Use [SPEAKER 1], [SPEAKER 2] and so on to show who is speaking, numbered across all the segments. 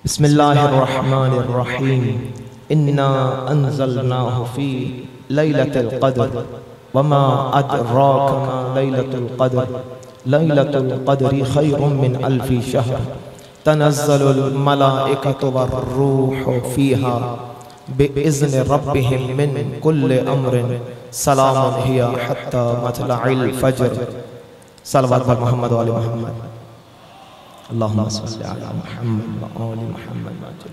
[SPEAKER 1] बिस्मिल्लाहिर्रहमानिर्रहीम। इन्ना अंज़लनाहु फ़ी लैलतिल क़द्र वमा अदराका मा लैलतुल क़द्र लैलतुल क़द्रि खैरुम मिन अल्फ़ि शहर तनज़्ज़लुल मलाइकतु वर्रूहु फ़ीहा बिइज़्नि रब्बिहिम मिन कुल्लि अम्रिन सलामुन हिया हत्ता मत्लइल फ़ज्र। सल्लल्लाहु अलैहि मोहम्मद व आले मोहम्मद। अल्लाहुम्मा सल्लि अला मुहम्मद व आले मुहम्मद।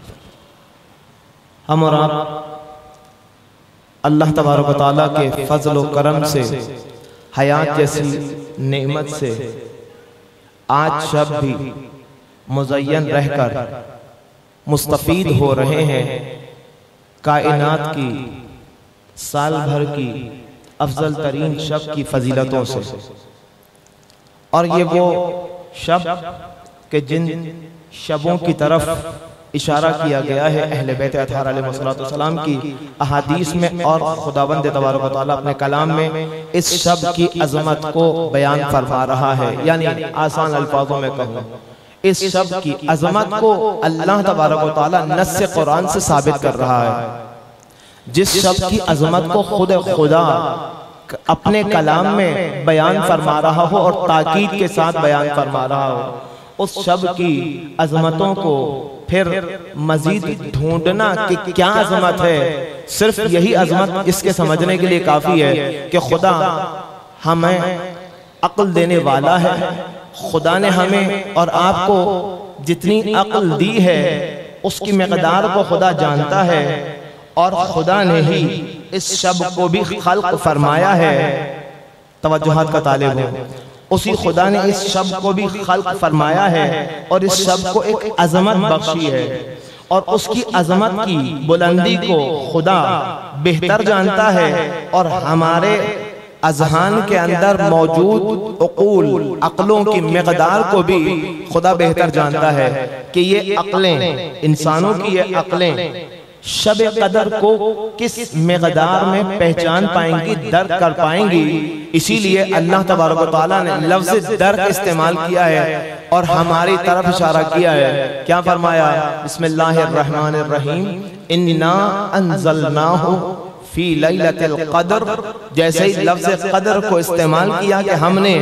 [SPEAKER 1] हम और आप अल्लाह तबारक व तआला के फजल व करम से, हयात जैसी नेमत से आज शब भी मुज़य्यन रहकर मुस्तफ़ीद हो रहे हैं कायनात की साल भर की अफजल तरीन शब की फजीलतों से। और ये वो शब के जिन शबों की तरफ इशारा किया गया है अहले बैत अतहार अलैहिस्सलाम की अहादीस में, और खुदावंद तबारक व तआला अपने कलाम में इस शब की अजमत को बयान फरमा रहा है। यानी आसान अल्फाजों में कहूँ, इस शब की अजमत को अल्लाह तबारक व तआला नस्स कुरान से साबित कर रहा है। जिस शब की अजमत को खुदा अपने कलाम में बयान फरमा रहा हो और ताकीद के साथ बयान फरमा रहा हो, उस शब की अजमतों को फिर मजीद ढूंढना कि क्या अजमत है, सिर्फ यही अजमत इसके समझने के लिए काफी है कि खुदा हमें अक्ल देने वाला है। खुदा ने हमें और आपको जितनी अक्ल दी है उसकी मिकदार को खुदा जानता है, और खुदा ने ही इस शब को भी खल्क फरमाया है। तवज्जुहात का तालिब हो, उसी खुदा ने इस शब को भी खल्क फरमाया है और इस शब को एक अजमत बख्शी है, और उसकी अजमत की बुलंदी को खुदा बेहतर जानता है, और हमारे अजहान के अंदर मौजूद उकूल अक्लों की मिकदार को भी खुदा बेहतर जानता है कि ये अक्लें, इंसानों की ये अक्लें शब कदर को किस मिकदार में पहचान पाएंगी, दर्क कर पाएंगी। इसीलिए अल्लाह तबारक व तआला ने लफ्ज़ दर्क इस्तेमाल किया है और हमारी तरफ इशारा किया है। क्या फरमाया? बिस्मिल्लाहिर्रहमानिर्रहीम, इन्ना अंज़लनाहु फी लैलतिल क़द्र। जैसे ही लफ्ज़ कदर को इस्तेमाल किया कि हमने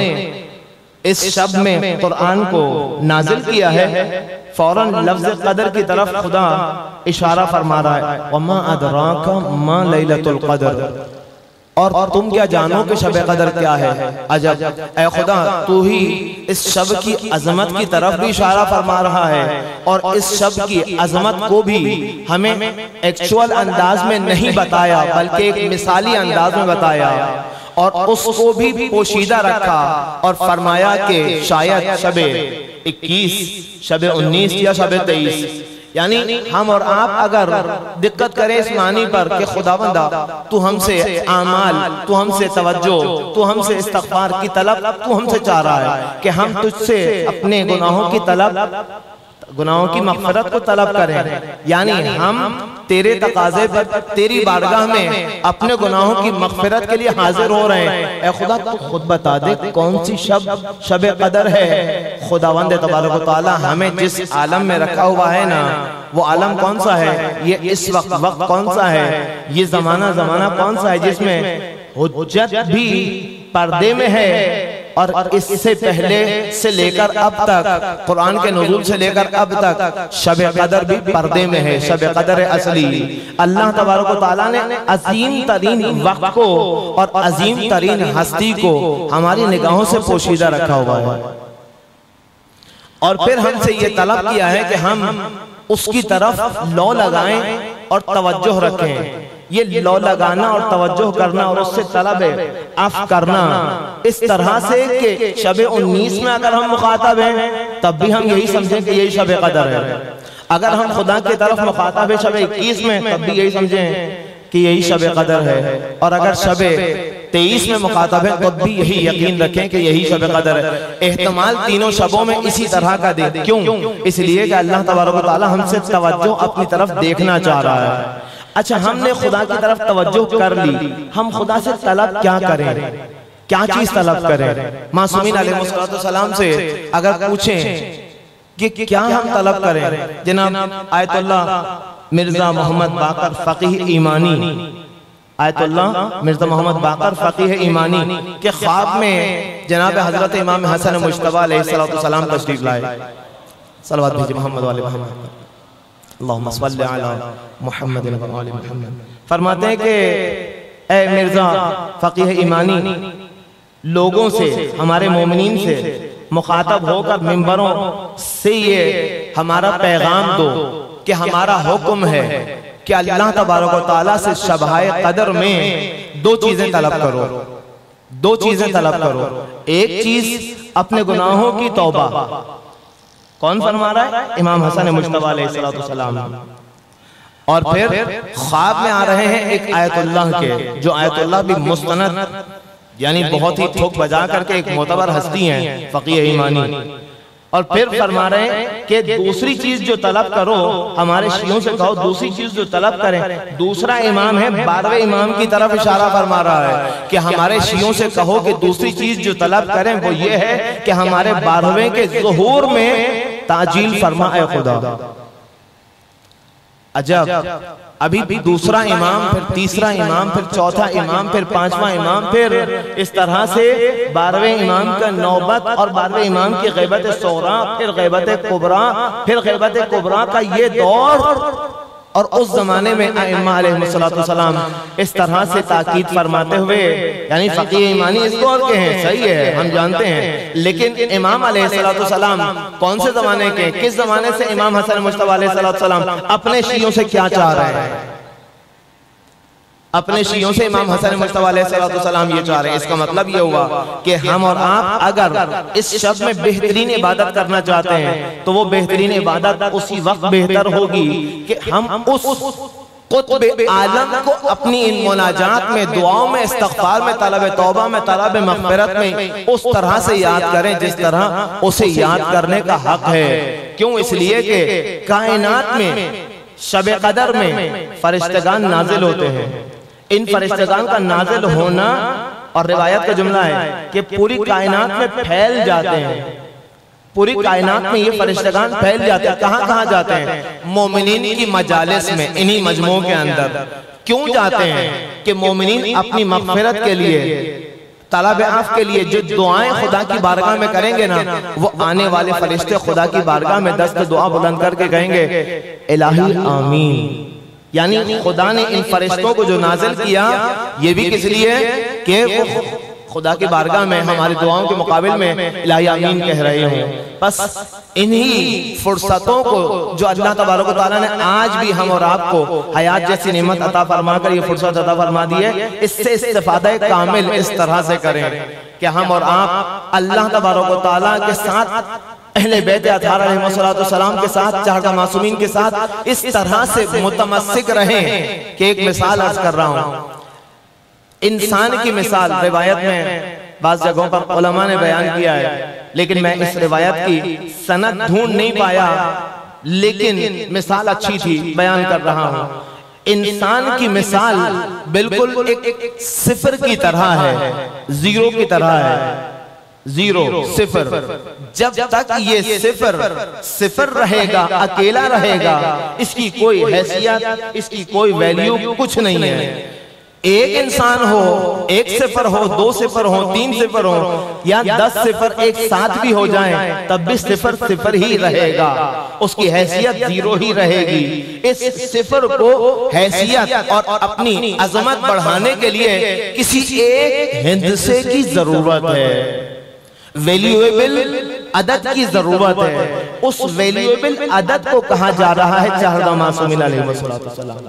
[SPEAKER 1] इस शब में कुरान को नाजिल किया है, फौरन लफ्ज़ कदर की तरफ खुदा इशारा फरमा रहा है, वमा अदराका मा लैलतुल क़द्र। और तुम क्या जानो कि शब कदर क्या है? अजब, ऐ खुदा तू ही इस शब की अजमत की तरफ भी इशारा फरमा रहा है, और इस शब की अजमत को भी हमें एक्चुअल अंदाज में नहीं बताया बल्कि एक मिसाली अंदाज में बताया, और उसको भी पोशीदा रखा और फरमाया कि शायद शबे 21, शबे 19 या शबे 23। यानी हम और आप अगर दिक्कत करें इस मानी पर कि खुदावंदा तू हमसे आमाल, तू हमसे तवज्जो, तू हमसे इस्तग़फ़ार की तलब तू हमसे चाह रहा है कि हम तुझसे अपने गुनाहों की तलब, गुनाहों की मग़फ़िरत को तलब करें, यानी हम तेरे तकाज़े पर तेरी बारगाह में अपने गुनाहों की मग़फ़िरत के लिए हाजिर हो रहे हैं। ऐ खुदा तू खुद बता दे कौन सी शब कदर है। खुदावंद तबारक व तआला हमें जिस आलम में रखा हुआ है ना, वो आलम कौन सा है, ये इस वक्त कौन सा है, ये जमाना कौन सा है जिसमें हुज्जत भी पर्दे में है, और इससे पहले से लेकर अब तक, कुरान के नुज़ूल से लेकर अब तक शब कदर भी पर्दे में है। शब कदर असली अल्लाह तबारक व तआला ने अजीम तरीन वक्त को और अजीम तरीन हस्ती को हमारी निगाहों से पोशीदा रखा हुआ है, और फिर हमसे ये तलब किया है कि हम उसकी तरफ लौ लगाएं और तवज्जो रखें। ये लौ लगाना और तवज्जो करना और उससे तलब अफ करना इस तरह से कि शबे 19 में अगर हम मुखातब हैं तब भी हम यही समझें कि यही शबे कदर है। अगर हम खुदा की तरफ मुखातब है शबे 21 में तब भी यही समझें कि यही शबे कदर है, और अगर शबे 23 में मुखातब है तब भी यही यकीन रखें कि यही शबे कदर है। एहतमाल तीनों शबों में इसी तरह का दे। क्यों? इसलिए कि अल्लाह तबारक व तआला हमसे तवज्जो अपनी तरफ देखना चाह रहा है। अच्छा, हमने खुदा की तरफ तवज्जो कर ली, हम खुदा से तलब क्या करें, क्या चीज तलब करें? मासूमीन अलैहिस्सलाम से अगर पूछें कि क्या हम तलब करें। जनाब Ayatollah Mirza Mohammad Baqir Faqih Imani, Ayatollah Mirza Mohammad Baqir Faqih Imani के ख्वाब में जनाब हज़रत इमाम हसन मुज्तबा अलैहिस्सलाम तशरीफ़ लाए। सलवात भेजिए मोहम्मद वाले मोहम्मद, अल्लाहुम्मा सल्लि अला मुहम्मद व आलि मुहम्मद। फरमाते हैं कि ए मिर्जा फ़क़ीह ईमानी, लोगों से, हमारे मोमिनीन से मुखातब होकर मिंबरों से ये हमारा पैगाम दो कि हमारा हुक्म है कि अल्लाह तबारक व तआला से शब-ए क़द्र में दो चीजें तलब करो, दो चीजें तलब करो। एक चीज अपने गुनाहों की तौबा। कौन फरमा रहा है? इमाम हसन मुज्तबा अलैहिस्सलाम। और फिर ख्वाब में आ रहे हैं एक आयतुल्लाह के, जो आयतुल्लाह भी मुस्तनद यानी बहुत ही ठोक बजा करके एक मोतबर हस्ती हैं फ़क़ीह ईमानी। और फिर फरमा रहे हैं कि दूसरी चीज जो तलब करो, हमारे शियों से कहो दूसरी चीज जो तलब करें। दूसरा इमाम है, 12वें इमाम की तरफ इशारा फरमा रहा है कि हमारे शियों से कहो कि दूसरी चीज जो तलब करें वो ये है कि हमारे 12वें के ज़ुहूर में ताजील फरमा ए खुदा। अजब, अभी भी दूसरा इमाम, फिर तीसरा इमाम, फिर चौथा इमाम, फिर पांचवा इमाम, फिर इस तरह से 12वें इमाम का नौबत और 12वें इमाम की ग़ैबत सौरा, फिर ग़ैबत कुबरा, फिर ग़ैबत कुबरा का ये दौर। और उस जमाने में अइम्मा अलैहिस्सलाम इस तरह से ताकीद फरमाते हुए, यानी फ़क़ीह ईमानी इस दौर के हैं, सही है, हम जानते हैं, लेकिन इमाम अलैहिस्सलाम कौन से जमाने के, किस जमाने से इमाम हसन मुज्तबा अलैहिस्सलाम अपने शियों से क्या चाह रहे हैं? अपने शियों से इमाम हसन मुज्तबा अलैहिस्सलाम ये चाह रहे हैं। इसका मतलब ये हुआ कि हम और आप अगर इस शब में बेहतरीन इबादत करना चाहते हैं तो वो बेहतरीन इबादत उसी वक्त बेहतर होगी कि हम उस कुतुब आलम को अपनी इन मुनाजात में, दुआओं में, इस्तिग़फ़ार में, तलब तौबा में, तलब मग़फ़िरत में उस तरह से याद करें जिस तरह उसे याद करने का हक है। क्यों? इसलिए कि कायनात में शब-ए क़द्र में फरिश्तेगान नाजिल होते हैं। इन फरिश्तेगान का नाजिल होना, और रिवायत का जुमला है कि पूरी कायनात में फैल जाते हैं, पूरी कायनात में ये फरिश्तेगान फैल जाते हैं। कहाँ कहाँ जाते हैं? मोमिनीन की मजालिस में, इन्हीं मजमों के अंदर। क्यों जाते हैं? कि मोमिनीन अपनी मग़फ़िरत के लिए, तलब आफ़ के लिए जो दुआएं खुदा की बारगाह में करेंगे ना, वो आने वाले फरिश्ते खुदा की बारगाह में दस्त दुआ बुलंद करके कहेंगे इलाही आमीन। यानी खुदा ने इन फरिश्तों को जो नाजिल किया, ये भी किस लिए कि वो खुदा की बारगाह में हमारी दुआओं के मुकाबिल में इलाही आमीन कह रहे हों। बस इन्हीं फुर्सतों को जो अल्लाह तबारक व तआला ने आज भी हम और आपको हयात जैसी नेमत अता फरमा कर ये फुर्सत अता फरमा दी है, इससे इस्तिफादा कामिल इस तरह से करें कि हम और आप अल्लाह तबारक व तआला के साथ, अहले बैत अतहार अलैहिस्सलाम के साथ, चाहता मासूमीन के साथ इस तरह से मुतमस्सिक रहें कि एक मिसाल अर्ज कर रहा हूं, इंसान की मिसाल रिवायत में बाज़ जगहों पर उलमा ने बयान किया है, लेकिन मैं इस रिवायत की सनद ढूंढ नहीं पाया, लेकिन मिसाल अच्छी थी, बयान कर रहा हूं। इंसान की मिसाल बिल्कुल एक सिफर की तरह है, जीरो की तरह है। जीरो, सिफर। जब तक ये सिफर रहेगा, अकेला रहेगा, इसकी कोई हैसियत, इसकी कोई वैल्यू कुछ नहीं है। एक इंसान हो, एक सिफर हो, दो सिफर हो, तीन सिफर हो, या 10 सिफर एक साथ भी हो जाएं, तब भी सिफर सिफर ही रहेगा, उसकी हैसियत जीरो ही रहेगी। इस सिफर को हैसियत और अपनी अजमत बढ़ाने के लिए किसी एक हिंदसे की जरूरत है, वैल्यूएबल अदद की जरूरत है। उस वैल्यूएबल अदद को कहा जा रहा है चाहदा मासूमीन अलैहिस्सलाम।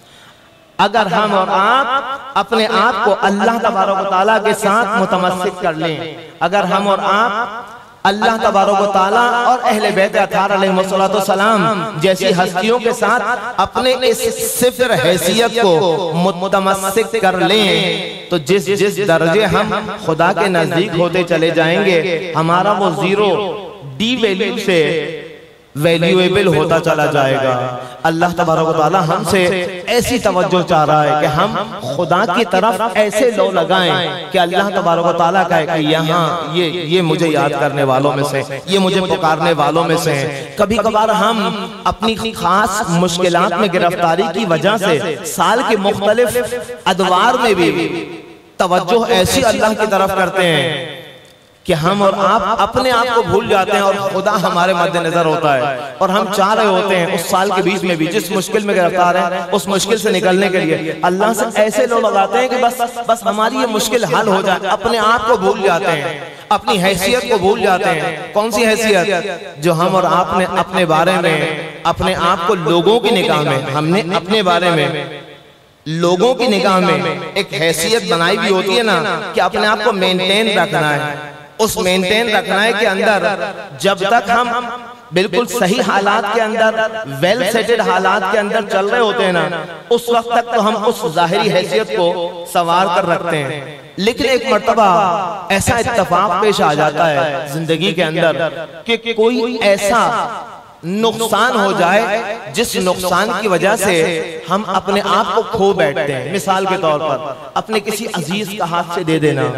[SPEAKER 1] अगर हम और आप अपने आप को अल्लाह तबारक व तआला के साथ मुतमस्सिक कर लें, अगर हम और आप अल्लाह तबारक व तआला और अहले बैत अतहार अलैहिस्सलाम जैसी हस्तियों के साथ अपने इस सिफर हैसियत को मुतमस्सिक कर लें, तो जिस जिस दर्जे हम खुदा के नजदीक होते चले जाएंगे, हमारा वो जीरो डी वैल्यू से वैल्यूएबल होता चला जाएगा। अल्लाह तबारक व तआला हमसे ऐसी तवज्जो चाह रहा है कि हम खुदा की तरफ ऐसे लो लगाएं कि अल्लाह तबारक व तआला कहे कि यहाँ ये मुझे याद करने वालों में से, ये मुझे पुकारने वालों में से हैं। कभी कभार हम अपनी खास मुश्किलात में गिरफ्तारी की वजह से साल के मुख्तलिफ अदवार में भी तवज्जो ऐसी अल्लाह की तरफ करते हैं कि हम और आप अपने आप को भूल जाते हैं और खुदा हमारे मद्देनजर होता है। और हम चाह रहे होते हैं उस साल के बीच में भी जिस मुश्किल में गिरफ्तार है उस मुश्किल से निकलने के लिए अल्लाह से ऐसे लोग लगाते हैं कि बस हमारी ये मुश्किल हल हो जाए। अपने आप को भूल जाते हैं, अपनी हैसियत को भूल जाते हैं। कौन सी हैसियत? जो हम और आपने अपने बारे में, अपने आप को लोगों की निगाह में, हमने अपने बारे में लोगों की निगाह में एक हैसियत बनाई भी होती है ना कि अपने आप को मेंटेन रखना है। उस मेंटेन रखना है के अंदर जब तक हम बिल्कुल सही हालात के अंदर, वेल सेटेड हालात के अंदर चल रहे होते हैं ना, उस वक्त तक तो हम उस जाहिरी हैसियत को संवार कर रखते हैं। लेकिन एक मर्तबा ऐसा इत्तेफाक पेश आ जाता है जिंदगी के अंदर कि कोई ऐसा नुकसान हो जाए जिस नुकसान की वजह से हम अपने आप को खो बैठते हैं। मिसाल के तौर पर अपने किसी अजीज का हाथ से दे देना,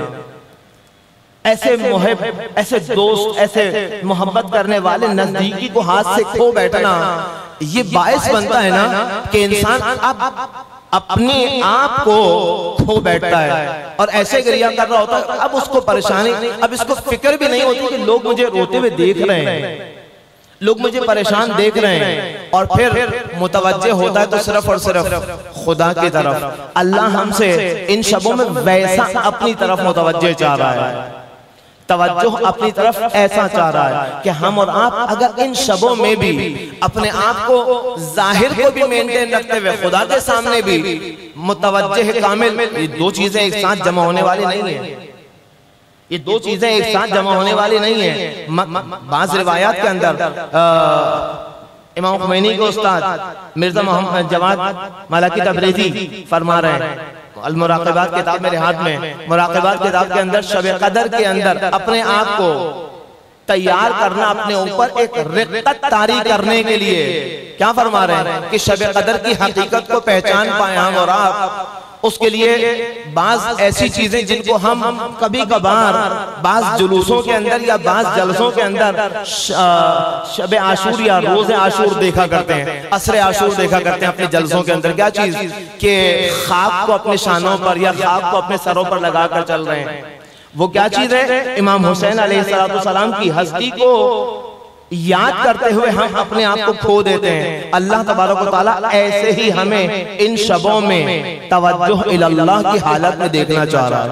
[SPEAKER 1] ऐसे मुहिब, ऐसे दोस्त, ऐसे मोहब्बत करने वाले नजदीकी को हाथ से खो बैठना, ये बायस बनता है ना कि इंसान अब अपने आप को खो बैठता है और ऐसे गिरिया कर रहा होता है। अब उसको परेशानी, अब इसको फिक्र भी नहीं होती कि लोग मुझे रोते हुए देख रहे हैं, लोग मुझे परेशान देख रहे हैं, और फिर मुतवज्जे होता है तो सिर्फ और सिर्फ खुदा की तरफ। अल्लाह हमसे इन शबों में वैसा अपनी तरफ मुतवज्जे चाह रहा है, तवज्जो अपनी तरफ ऐसा चाह रहा है कि हम और आप अगर इन शबों में भी अपने आप को जाहिर को भी मेंटेन रखते हुए खुदा के सामने भी मुतवज्जे कामिल, ये दो चीजें एक साथ जमा होने वाली नहीं है। ये दो चीजें एक साथ जमा होने वाली नहीं है। बाज़ रिवायात के अंदर इमाम खुमैनी के उस्ताद मिर्जा मोहम्मद जवाद मलाकी तबरेज़ी फरमा रहे हैं, अल मुराक़िबात किताब मेरे हाथ में, मुराक़िबात किताब के अंदर शब कदर के अंदर अपने आप को तैयार करना, अपने ऊपर एक रिक़्क़त तारी करने के लिए क्या फरमा रहे हैं कि शब कदर की हकीकत को पहचान पाए हम और आप। उसके लिए बाज ऐसी चीजें जिनको हम कभी कभार बाज जुलूसों के अंदर या बाज जलसों के अंदर शब आशूर या रोज़े आशूर देखा करते हैं, असरे आशूर देखा करते हैं अपने जलसों के अंदर। क्या चीज के खाक को अपने शानों पर या खाक को अपने सरों पर लगा कर चल रहे हैं। वो क्या चीज है? इमाम हुसैन अलैहिस्सलाम की हस्ती को याद करते हुए हम अपने आप को खो देते हैं। अल्लाह तबारक व तआला ऐसे ही हमें इन शबों में तवज्जो इल्लल्लाह की हालत में देखना चाह रहा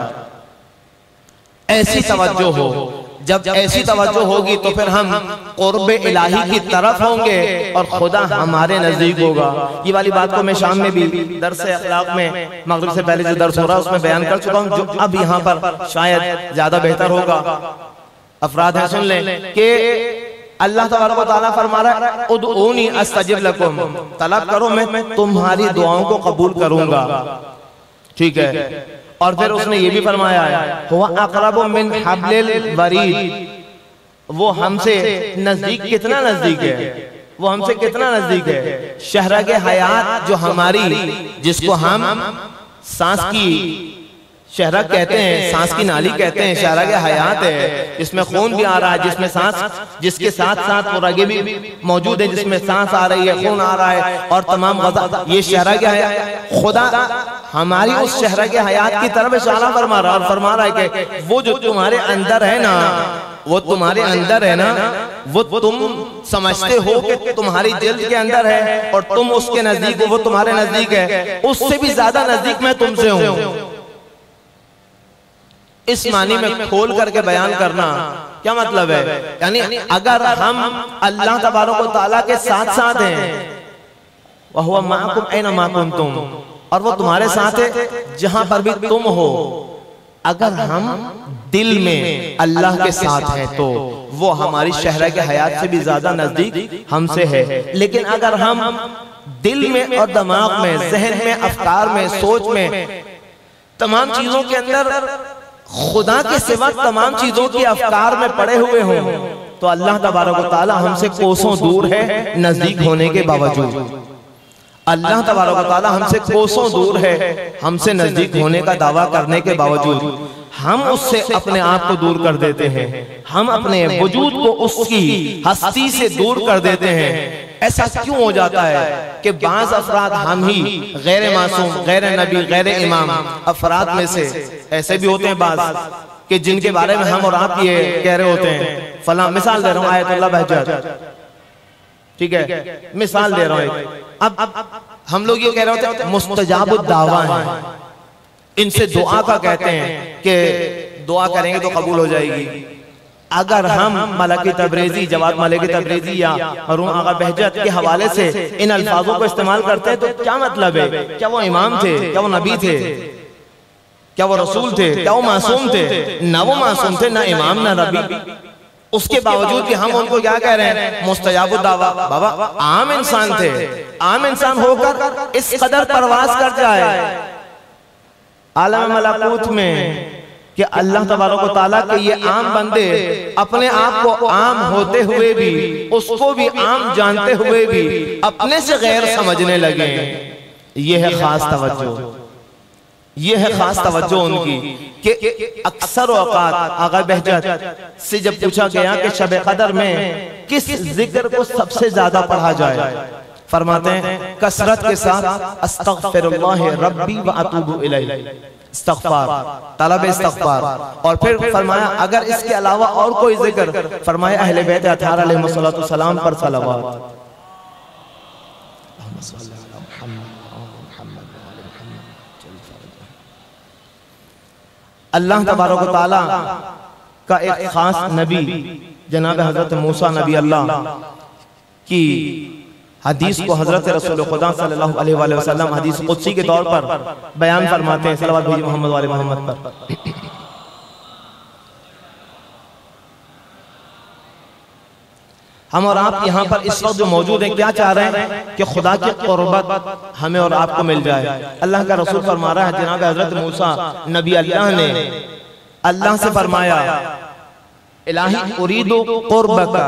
[SPEAKER 1] है। ऐसी तवज्जो हो, जब ऐसी तवज्जो होगी तो फिर हम क़ुर्ब इलाही की तरफ होंगे और खुदा हमारे नजदीक होगा। ये वाली बात को मैं शाम में भी दर्स अखलाक में मगरिब से पहले जो दर्स हो रहा है उसमें बयान कर चुका हूँ, जो अब यहाँ पर शायद ज्यादा बेहतर होगा। अफराद है सुन लें कि अल्लाह तबारक व तआला फरमा रहा है उदऊनी अस्तजिब लकुम, तलब करो मैं तुम्हारी दुआओं को कबूल करूंगा। ठीक है, और फिर उसने ये भी फरमाया है हुवा अक़रबु मिन हब्लिल वरीद, वो हमसे नजदीक, कितना नजदीक है, वो हमसे कितना नजदीक है। शहरग हयात जो हमारी, जिसको हम सांस की शहरग कहते हैं, सांस की नाली कहते हैं, शहरग हयात है, जिसमें खून भी आ रहा है, जिसमें सांस, जिसके साथ साथ वो रगे भी मौजूद है, जिसमें सांस आ रही है, खून आ रहा है और तमाम गज़ा, ये शहरग हयात। खुदा हमारी उस शहरग हयात की तरफ इशारा फरमा रहा है और फरमा रहा है कि वो जो तुम्हारे अंदर है ना, वो तुम्हारे अंदर है ना, वो तुम समझते हो कि तुम्हारी दिल के अंदर है और तुम उसके नजदीक हो, वो तुम्हारे नजदीक है, उससे भी ज्यादा नजदीक मैं तुमसे हूं। इस मानी में खोल करके बयान करना क्या मतलब है? यानी अगर हम अल्लाह तबारक व तआला के साथ साथ हैं, वह हुवा माकुम ऐना मा कुंतुम, और वो तुम्हारे साथ है जहां पर भी तुम हो। अगर हम दिल में अल्लाह के साथ हैं तो वो हमारी शहरग हयात से भी ज्यादा नजदीक हमसे है। लेकिन अगर हम दिल में और दिमाग में, जहन में, अफकार में, सोच में, तमाम चीजों के अंदर खुदा के सिवा तमाम चीजों के अफकार में पड़े हुए हों, तो अल्लाह तबारक व तआला हमसे कोसों दूर है नजदीक होने के बावजूद। अल्लाह तबारक व तआला हमसे कोसों दूर है, हमसे नजदीक होने का दावा करने के बावजूद हम उससे अपने आप को दूर कर देते हैं, हम अपने वजूद को उसकी हस्ती से दूर कर देते हैं। ऐसा क्यों हो जाता है कि बाज़ अफराद हम ही गैर मासूम, गैर नबी, गैर इमाम अफराद में से ऐसे भी होते हैं बाज़ कि जिनके बारे में हम और आप ये कह रहे होते हैं, फला मिसाल दे रहा हूँ आयतुल्लाह बहजत, ठीक है, मिसाल दे रहा हूँ। अब हम लोग ये कह रहे होते हैं मुस्तजाबुद दावा है, इनसे दुआ का कहते हैं कि दुआ करेंगे तो कबूल हो जाएगी। अगर हम Maleki Tabrizi, Jawad Maleki Tabrizi या मरहूम आगा बहजत के हवाले से इन अल्फाजों को इस्तेमाल करते हैं तो क्या मतलब है? क्या वो इमाम थे? क्या वो नबी थे? क्या वो रसूल थे? क्या वो मासूम थे? ना वो मासूम थे, ना इमाम, ना नबी। उसके बावजूद कि हम उनको क्या कह रहे हैं? मुस्तजाबुद दावा। बाबा आम इंसान थे, आम इंसान होकर इस कदर परवास कर जाए आलम मलाकूत में कि अल्लाह तबारक व तआला के ये आम बंदे अपने आप को आम होते हुए भी, उसको भी आम जानते हुए भी अपने से गैर समझने लगे। ये है खास तवज्जो, ये है खास तवज्जो उनकी कि अक्सर औकात आगा बहजत से जब पूछा गया कि शब कदर में किस जिक्र को सबसे ज्यादा पढ़ा जाए, फरमाते हैं कसरत के साथ अस्तगफिरुल्लाह रब्बी व अतूबु इलैहि, इस्तग़फ़ार, तलब इस्तग़फ़ार। और फिर फरमाया अगर इसके अलावा और कोई जिक्र, फरमाया अहले बैत अतहार अलैहिमुस्सलातु वस्सलाम पर सलावत। अल्लाह तबारक व तआला का एक खास नबी जनाब हजरत मूसा नबी अल्लाह की हदीस को हजरत रसूल खुदा सल्लल्लाहु अलैहि वसल्लम हदीस कुदसी के तौर पर बयान फरमाते हैं, सल्लल्लाहु अलैहि मोहम्मद वाले मोहम्मद पर। हम और आप यहाँ पर इस वक्त जो मौजूद हैं क्या चाह रहे हैं कि खुदा की क़ुर्बत हमें और आपको मिल जाए। अल्लाह का रसूल फरमा रहा है, जनाब हजरत मूसा नबी अल्लाह ने अल्लाह से फरमाया इलाही उरीदु क़ुर्बका,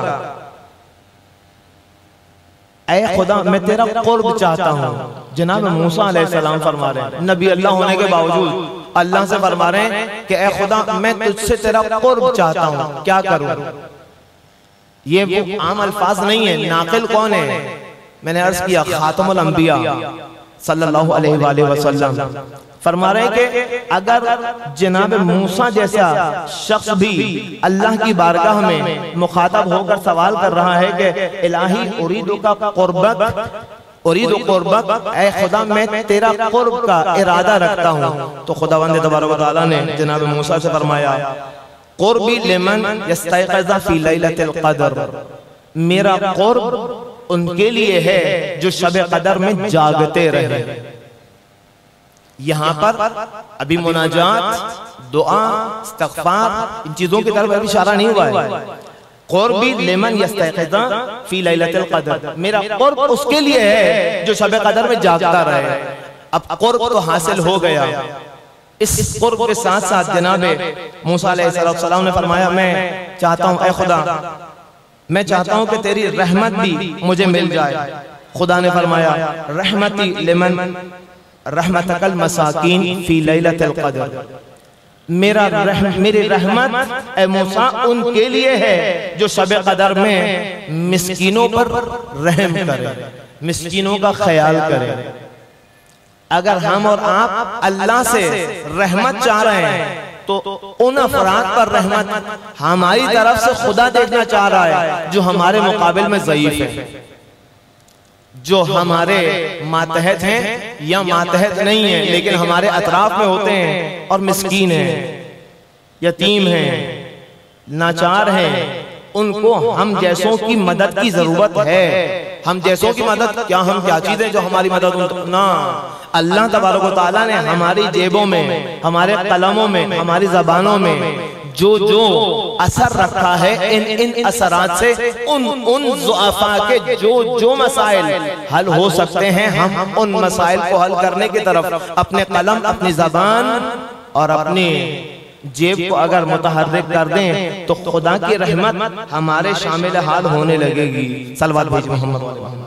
[SPEAKER 1] ऐ खुदा मैं तेरा क़ुर्ब चाहता हूँ। जनाब मूसा अलैहिस्सलाम फरमा रहे हैं, नबी अल्लाह होने के बावजूद अल्लाह से फरमा रहे हैं कि ऐ खुदा मैं तुझसे तेरा क़ुर्ब चाहता हूँ, क्या करूँ? ये वो आम अल्फाज नहीं है। नाकिल कौन है? मैंने अर्ज किया खातमुल अंबिया सल्लल्लाहु अलैहि वसल्लम फरमा रहे कि अगर जनाब मूसा जैसा शख्स भी अल्लाह की बारगाह में मुखातब होकर सवाल कर रहा है कि इलाही उरीदु का क़ुर्बत, उरीदु क़ुर्बत, ऐ खुदा मैं तेरा क़ुर्ब का इरादा रखता हूँ, तो खुदावंद तबारक व तआला ने जनाब मूसा से फरमाया क़ुर्बी लिमन यस्तयक़ज़ फ़ी लैलतिल क़द्र, मेरा क़ुर्ब उनके लिए है जो शब कदर में जागते रहे। यहाँ पर अभी मुनाजात, दुआ, इस्तिग़फ़ार, इन चीजों की तरफ अभी इशारा नहीं हुआ है। क़ुर्बी लिमन यस्तयक़ज़ फ़ी लैलतिल क़द्र, मेरा क़ुर्ब उसके लिए है जो शब कदर में जागता रहे। अब क़ुर्ब तो हासिल हो गया, इस क़ुर्ब के साथ साथ जनाबे मूसा अलैहिस्सलाम ने फरमाया मैं चाहता हूँ ऐ खुदा, मैं चाहता हूँ कि तेरी रहमत भी मुझे मिल जाए। खुदा ने फरमाया रहमती लिमन रहमतकल मसाकीन फी लैलतिल क़द्र, मेरी रहमत ए मूसा उनके लिए है जो शब कदर में मिस्कीनों पर रहम करे, मिस्कीनों का ख्याल करे। अगर हम और आप अल्लाह से रहमत चाह रहे हैं तो उन अफराद पर रहमत हमारी तरफ से खुदा देखना चाह रहा है जो हमारे मुकाबिल में ज़ईफ है, जो हमारे मातहत हैं या मातहत नहीं है लेकिन हमारे अतराफ में होते हैं और मिस्कीन हैं, यतीम हैं, नाचार हैं। उनको हम जैसों की मदद की जरूरत है। हम जैसों की मदद क्या, हम क्या चीजें जो हमारी मदद ना, अल्लाह तबारक व तआला ने हमारी जेबों में, हमारे कलमों में, हमारी जबानों में जो जो असर रखा है, इन असरात से उन ज़ुआफ़ा के जो मसाइल हल हो सकते हैं, हम उन मसाइल को हल करने की तरफ अपने कलम, अपनी जबान और अपनी जेब को अगर मुतहर्रिक कर दें तो खुदा की रहमत हमारे शामिल हाल होने लगेगी। सल्लल्लाहु अलैहि वसल्लम।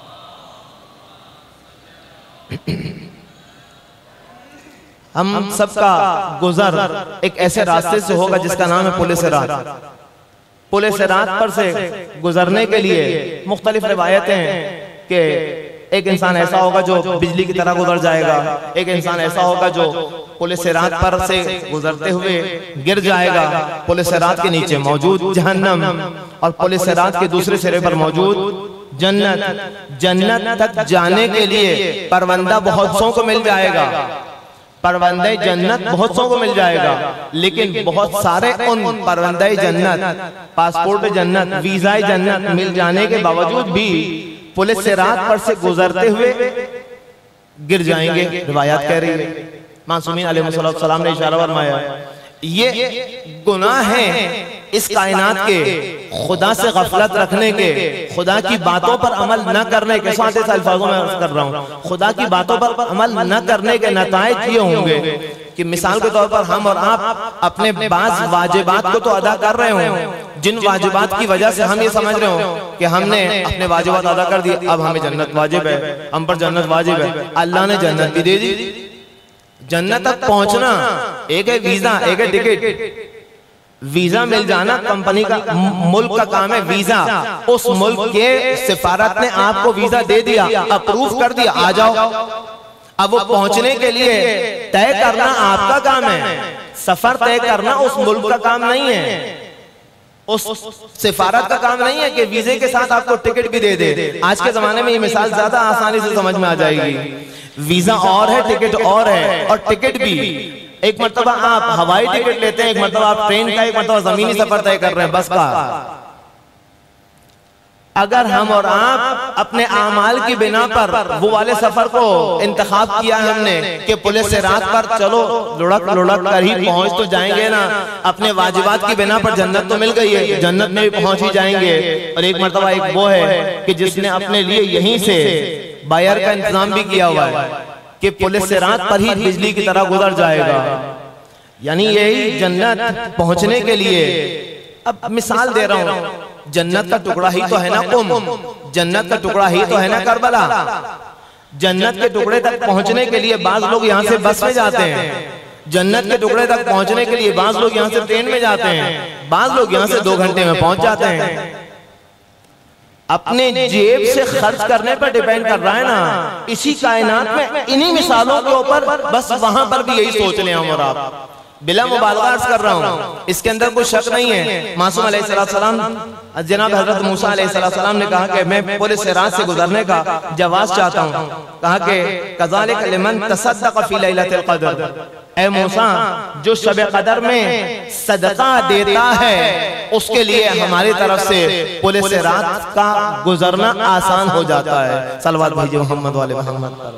[SPEAKER 1] हम सबका गुजर एक ऐसे रास्ते से होगा जिसका नाम है पुलिस रात। पुलिस रात पर से गुजरने के लिए मुख्तलिफ रिवायतें हैं कि एक इंसान ऐसा होगा जो बिजली की तरह गुजर जाएगा, एक इंसान ऐसा होगा जो पुलिस रात पर से गुजरते हुए गिर जाएगा, पुलिस रात के नीचे मौजूद जहन्नम और पुलिस रात के दूसरे सिरे पर मौजूद जन्नत। जन्नत तक जाने के लिए परवंदा बहुत सौ को मिल जाएगा, परवंदे जन्नत बहुत सौ को मिल जाएगा, लेकिन बहुत सारे उन परवंदे जन्नत, पासपोर्ट जन्नत, वीजा जन्नत मिल जाने के बावजूद भी पुलिस से रात पर से गुजरते हुए गिर जाएंगे। रिवायत कह रही है, मासूमीन अलैहिस्सलाम ने इशारा फरमाया, ये गुनाह है इस कायनात के खुदा से गफलत रखने के, खुदा की बातों पर अमल न करने के। साथ इस अल्फाजों में अर्ज कर रहा हूँ, खुदा की बातों पर अमल न करने के नताइज ये होंगे कि मिसाल के तौर पर हम और आप अपने बाज़ वाजिबात को तो अदा कर रहे हो, जिन वाजिबात की वजह से हम ये समझ रहे हो कि हमने अपने वाजिबात अदा कर दिए, अब हमें जन्नत वाजिब है, हम पर जन्नत वाजिब है। अल्लाह ने जन्नत भी दे दी। जन्नत तक पहुंचना एक है वीजा, एक है टिकट। वीजा मिल जाना कंपनी का, मुल्क का काम है वीजा। उस मुल्क के सिफारत ने आपको वीजा दे दिया, अप्रूव कर दिया, आ जाओ। अब वो पहुंचने के लिए तय करना आपका काम है, सफर तय करना उस मुल्क का काम नहीं है, उस सिफारत का काम नहीं है कि वीजे के साथ आपको टिकट भी दे दे। आज के जमाने में ये मिसाल ज्यादा आसानी से समझ में आ जाएगी। वीजा और है, टिकट और है, और टिकट भी एक मर्तबा आप हवाई टिकट लेते हैं, एक मर्तबा आप ट्रेन का, एक मर्तबा जमीनी सफर तय कर रहे हैं, बस का। अगर हम और आप अपने आमाल की बिना पर वो वाले सफर को इंतखाब किया हमने कि पुलिस से रात पर चलो लुढ़क लुढ़क कर ही पहुंच तो जाएंगे ना, अपने वाजिबात की बिना पर जन्नत तो मिल गई है, जन्नत में भी पहुंच ही जाएंगे। और एक मर्तबा एक वो है कि जिसने अपने लिए यहीं से बायर का इंतजाम भी किया हुआ है कि पुलिस से रात पर ही बिजली की तरह गुजर जाएगा, यानी यही जन्नत पहुंचने के लिए। अब मिसाल दे रहा हूं, जन्नत का टुकड़ा ही तो है ना कुम, जन्नत का टुकड़ा ही तो है ना करबला। जन्नत के टुकड़े तक पहुंचने के लिए बाज लोग यहाँ से बस में जाते हैं, जन्नत के टुकड़े तक पहुंचने के लिए बाज लोग यहाँ से ट्रेन में जाते हैं, बाज लोग यहाँ से 2 घंटे में पहुंच जाते हैं। अपने जेब से खर्च करने पर डिपेंड कर रहा है ना। इसी कायनात में इन्हीं मिसालों के ऊपर बस वहां पर भी यही सोच लें हम और आप, बिला मुबालगा अर्ज कर रहा हूं, इसके अंदर कोई शक नहीं है। मासूम अलैहिस्सलाम, जनाब हजरत मूसा अलैहिस्सलाम ने कहा कि मैं पुलिस से रात से गुजरने का जवाज चाहता हूं। कहा कि कज़ालिक लिमन तसद्दक़ फी लैलतिल क़द्र, ऐ मूसा जो शब कदर में सदका देता है उसके लिए हमारी तरफ से पुलिस से रात का गुजरना आसान हो जाता है। सल्लल्लाहु अलैहि मोहम्मद वाले मोहम्मद।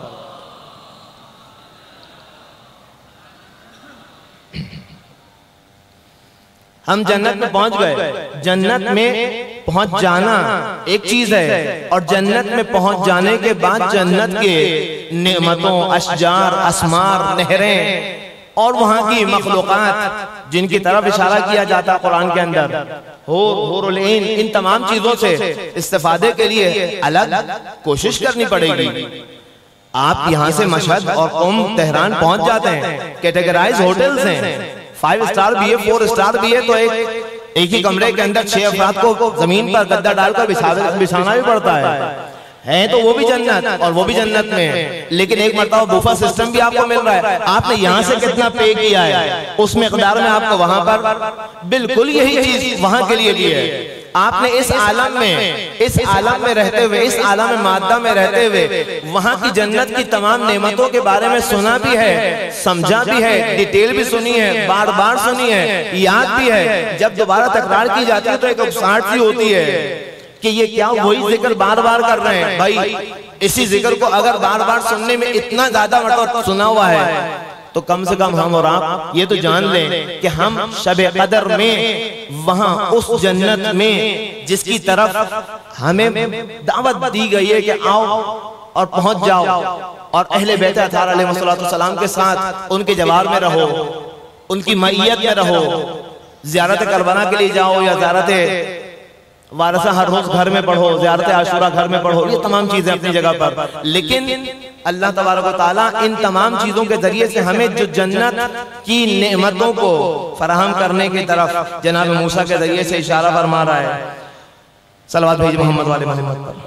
[SPEAKER 1] हम जन्नत में पहुंच गए। जन्नत में पहुंच जाना एक चीज है, और जन्नत में पहुंच जाने के बाद जन्नत के नेमतों, अशजार, असमार, नहरें और वहां की मखलूकात जिनकी तरफ इशारा किया जाता कुरान के अंदर, हूरुल ईन, इन तमाम चीजों से इस्तेफादे के लिए अलग कोशिश करनी पड़ेगी। आप यहाँ से मशहद और कुम, तेहरान पहुंच जाते हैं, कैटेगराइज होटल्स हैं, 5 स्टार भी है, 4 स्टार भी है, तो एक ही कमरे के अंदर 6 अफराद को जमीन पर गद्दा डालकर बिछाना भी पड़ता है तो वो भी जन्नत, और वो भी जन्नत में। लेकिन एक मर्तबा बुफा सिस्टम भी आपको मिल रहा है, आपने यहाँ से कितना पे किया है उस मिकदार में आपको वहां पर बिल्कुल यही चीज वहां के लिए भी है। आपने इस आलम में रहते हुए, इस आलम में मादा में रहते हुए वहां की जन्नत की तमाम नेमतों के बारे में सुना भी है, समझा भी है, डिटेल भी सुनी है, बार बार सुनी है, याद भी है। जब दोबारा तकरार की जाती है तो एक उकसाहट सी होती है कि ये क्या वही जिक्र बार बार कर रहे हैं। भाई इसी जिक्र को अगर बार बार सुनने में इतना ज्यादा मतलब सुना हुआ है तो कम से कम हम और आप ये तो जान लें कि हम शब कदर में वहां उस जन्नत में जिसकी तरफ हमें दावत दी गई है कि आओ और पहुंच जाओ और अहले बैत अतार अलैहिस्सलाम के साथ उनके जवाब में रहो, उनकी मईयत में रहो, ज़ियारत करबला के लिए जाओ या ज़ियारत वारसा हर रोज घर में पढ़ो, ज़ियारत आशूरा घर में पढ़ो, ये तमाम चीजें अपनी जगह पर। लेकिन अल्लाह तबारक व तआला इन तमाम चीजों के जरिए से हमें जो जन्नत की नेमतों को फराहम करने की तरफ जनाब मूसा के जरिए से इशारा फरमा रहा है। सलवात भेज मोहम्मद वाले मोहम्मद पर।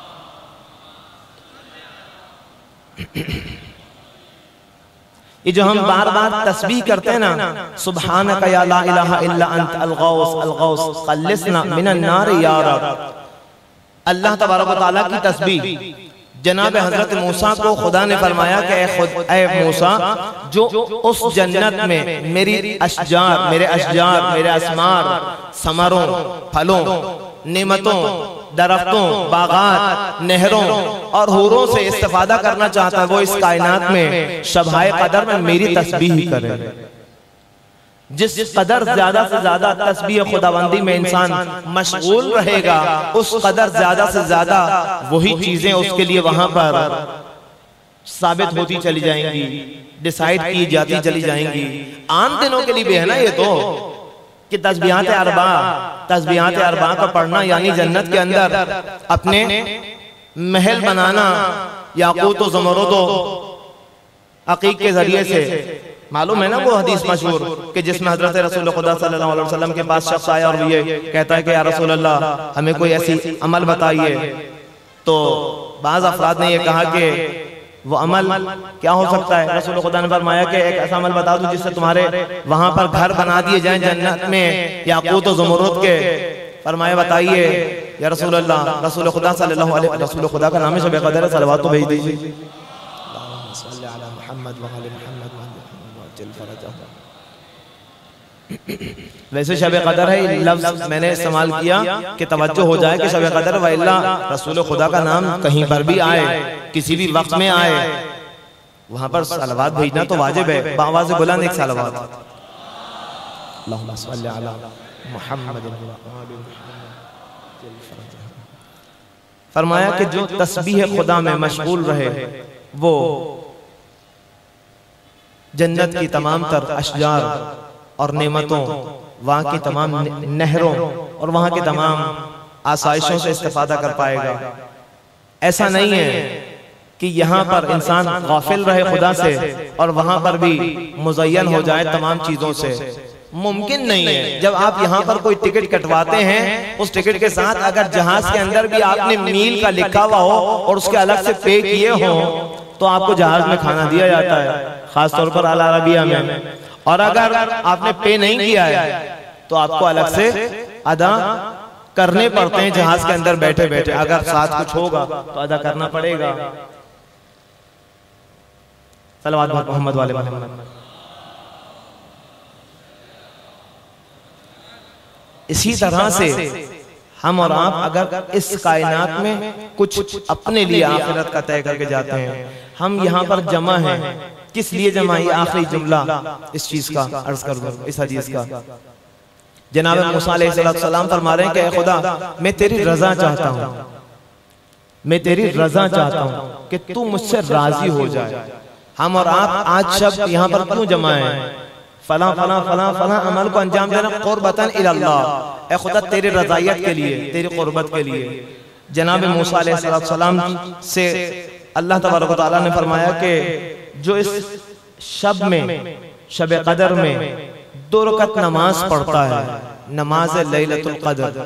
[SPEAKER 1] ये जो हम बार बार तस्बीह करते हैं ना, सुब्हानका या ला इलाहा इल्ला अंत अल-गौस अल-गौस खल्लिसना मिनन नार या रब, अल्लाह तबारक व तआला की तस्बीह जनाब हजरत मूसा को खुदा ने फरमाया कि ऐ मूसा, जो उस जन्नत में मेरी अशजार, मेरे अशजार, मेरे असमार, समरों, फलों, नेमतों, दरख्तों, बागात, नहरों और हूरों से इस्तेफादा करना चाहता है, वो इस कायनात में शब-ए कदर में मेरी तस्बीह ही करे। जिस कदर ज्यादा से ज्यादा तस्बीह खुदाबंदी में इंसान मशगूल रहेगा, उस कदर ज्यादा से ज्यादा वही चीजें उसके लिए वहां पर साबित होती चली जाएंगी, डिसाइड की जाती चली जाएंगी। आम दिनों के लिए भी है ना ये तो, कि तस्बीहात अरबा का पढ़ना यानी जन्नत के अंदर अपने महल बनाना, याकूत व ज़मरुद अकीक के जरिए से। मालूम है ना वो हदीस मशहूर कि जिसमें हजरत रसूल खुदा सल्लल्लाहु अलैहि वसल्लम के पास शख्स आया और ये कहता है कि या रसूल अल्लाह, हमें कोई ऐसी अमल बताइए। तो बाज़ अफराद ने ये कहा कि वो अमल क्या हो सकता है? रसूल खुदा ने फरमाया कि एक ऐसा अमल बता दो जिससे तुम्हारे वहां पर घर बना दिए जाएं जन्नत में याकूत व ज़मरुद के। फरमाया बताइए या रसूल अल्लाह। रसूल खुदा सल्लल्लाहु अलैहि वसल्लम, रसूल खुदा का नाम है शब कदर, सलवात तो भेज दीजिए। वैसे शब कदर है लफ्ज मैंने इस्तेमाल किया कि तवज्जो हो जाए कि शब कदर वइल्ला रसूल खुदा का नाम कहीं पर भी आए, किसी भी वक्त में आए, वहां पर सलवात भेजना तो वाजिब है। बावाज़ बुलंद एक सलवात, अल्लाहुम्मा सल्ली अला मुहम्मद। फरमाया कि जो तस्बीह खुदा में मशगूल रहे वो जन्नत की तमाम तर अशजार और नेमतों, वहां की तमाम नहरों और वहां की तमाम आसाइशों से इस्तेफादा कर पाएगा। ऐसा नहीं है कि यहाँ पर इंसान गाफिल रहे खुदा से और वहां पर भी मुज़य्यन हो जाए तमाम चीजों से। मुमकिन नहीं है। जब आप यहाँ पर कोई टिकट कटवाते हैं, उस टिकट के साथ अगर जहाज के अंदर भी आपने मील का लिखा हुआ हो और उसके अलग से पे किए हो तो आपको जहाज में खाना दिया जाता है, खासतौर पर अल अरबिया में। और अगर आपने पे नहीं किया है तो आपको अलग से अदा करने पड़ते हैं जहाज के अंदर बैठे बैठे। अगर साथ कुछ होगा तो अदा करना पड़ेगा। सल्लल्लाहु अलैहि मोहम्मद वाले मोहम्मद। इसी तरह से हम और आप अगर इस कायनात में कुछ अपने लिए आखिरत का तय करके जाते हैं, हम यहाँ पर जमा हैं, किस लिए जमा? ये आखिरी जुमला इस चीज का अर्ज कर दूं, इस हदीस का। जनाब मूसा अलैहिस्सलाम फरमा रहे हैं कि खुदा, मैं तेरी रजा चाहता हूँ, मैं तेरी रजा चाहता हूँ कि तू मुझसे राजी हो जाए। हम और आप आज शब्द यहाँ पर क्यों जमा है? फला फला फला फला अमल को अंजाम देना कुर्बतन इलल्लाह, ए खुदा तेरी रज़ायत के लिए, तेरी कुर्बत के लिए। जनाब मूसा अलैहिस्सलाम से अल्लाह तबारक व तआला ने फरमाया कि जो इस शब में, शब कदर में 2 रकात नमाज पढ़ता है, नमाज लैलतुल कदर,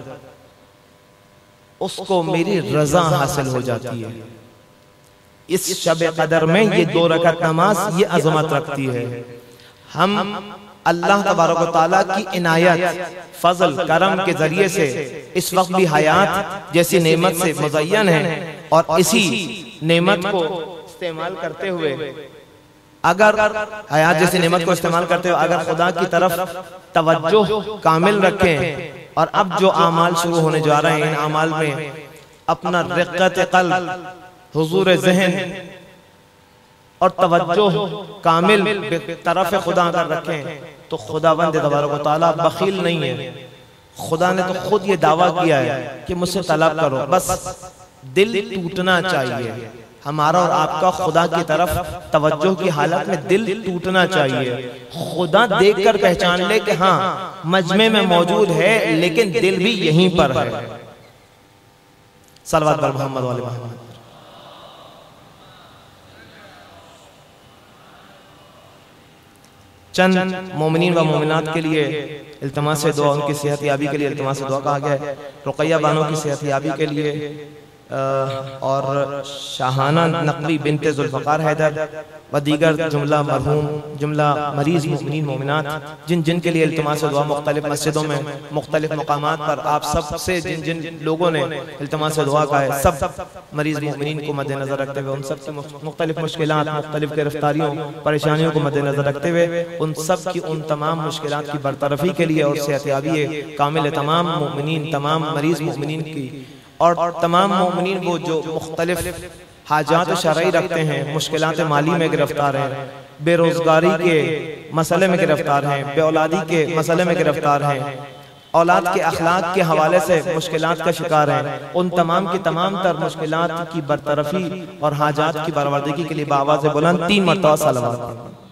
[SPEAKER 1] उसको मेरी रजा हासिल हो जाती है। इस शब कदर में ये 2 रकात नमाज ये अजमत रखती है। हम अल्लाह तबारक व तआला की इनायत, फजल, करम के जरिए से इस वक्त भी हयात जैसी नेमत से मुज़य्यन है और इसी नेमत को इस्तेमाल करते हुए, अगर हयात जैसी नेमत को इस्तेमाल करते हुए अगर खुदा की तरफ तवज्जो कामिल रखें और अब जो आमाल शुरू होने जा रहे हैं, इन आमाल में अपना रिक़्क़त क़ल्ब, हुज़ूर ज़हन और तवज्जो कामिल तरफ खुदा अगर रखें तो खुदावंद तबारक व तआला बखील नहीं है। खुदा ने तो खुद ये दावा किया है कि मुझसे तलब करो, बस दिल टूटना चाहिए। हमारा और आपका खुदा की तरफ तवज्जो की हालत में दिल टूटना चाहिए। खुदा देखकर पहचान ले कि हाँ मजमे में मौजूद है, लेकिन दिल भी यहीं पर है। सल्लल्लाहु अलैहि मोहम्मद वाले मोहम्मद। चंद मोमिनीन व मोमिनात के लिए इल्तिमास दुआ, उनकी सेहत याबी के लिए इल्तिमास दुआ कहा गया है। रुकैया बानो की सेहत याबी के लिए और शाहाना नकवी बिनते जुल्फ़कार हैदर व दीगर जुमला मरहूम जुमला मरीज मोमिनीन मोमिनात जिन जिन के लिए इल्तिमास दुआ मुख्तलिफ मस्जिदों में मुख्तलिफ मकामात पर आप सब से जिन जिन लोगों ने इल्तिमास दुआ का है, सब मरीज मोमिनीन को मद्देनजर रखते हुए, उन सब की मुख्तलिफ मुश्किलात, मुख्तलिफ गिरफ्तारियों परेशानियों को मद्देनजर रखते हुए उन सब की उन तमाम मुश्किलात की बरतरफी के लिए और सेहतयाबी कामिल तमाम मोमिनीन, तमाम मरीज मोमिनीन की और तमाम मोमिनीन वो जो मुख्तलिफ हाजात शरई रखते हैं, मुश्किलात माली में गिरफ्तार हैं, बेरोजगारी के मसले में गिरफ्तार हैं, बेऔलादी के मसले में गिरफ्तार हैं, औलाद के अखलाक के हवाले से मुश्किलात का शिकार हैं, उन तमाम की तमाम तर मुश्किलात की बरतरफी और हाजात की बरवरदगी के लिए बावाज़ बुलंद 3 मरतबा सलवात।